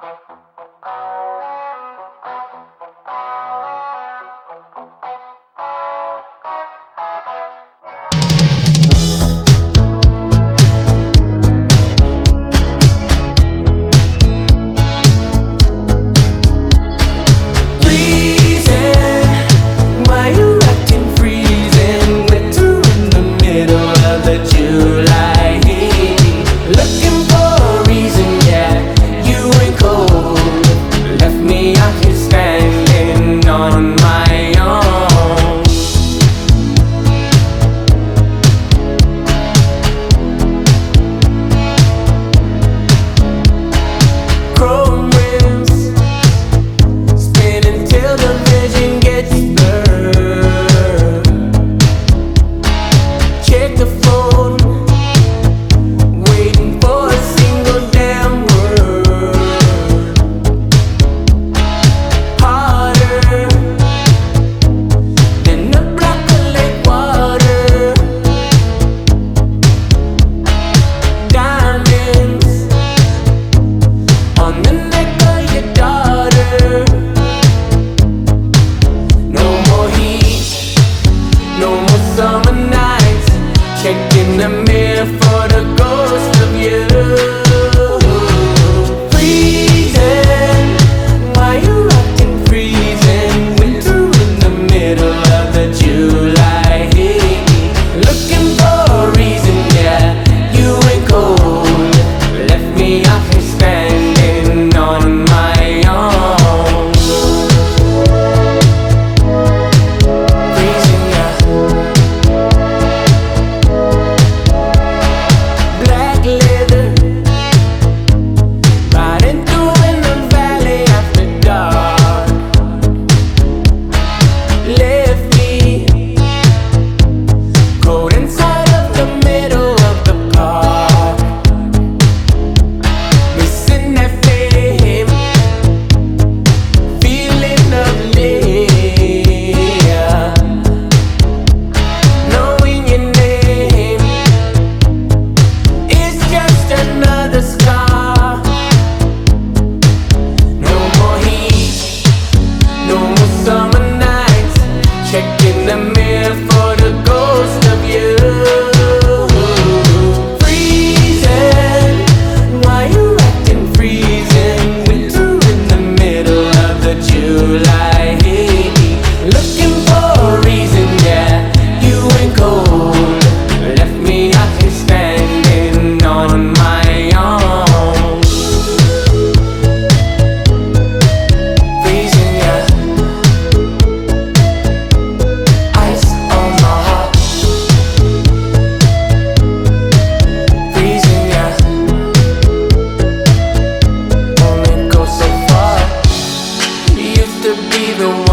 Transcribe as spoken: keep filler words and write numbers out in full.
In the mirror for the ghost of you. Freezing, why you acting freezing? Winter in the middle of the July heat. Looking for a reason, yeah, you ain't cold. Left me out here standing on my own. Freezing, yeah. In the mirror for the ghost of you. Freezing, why you acting freezing? Winter in the middle of the July heat. Looking for a reason, yeah, you ain't cold. Left me out here standing on my own. Freezing, yeah. To be the one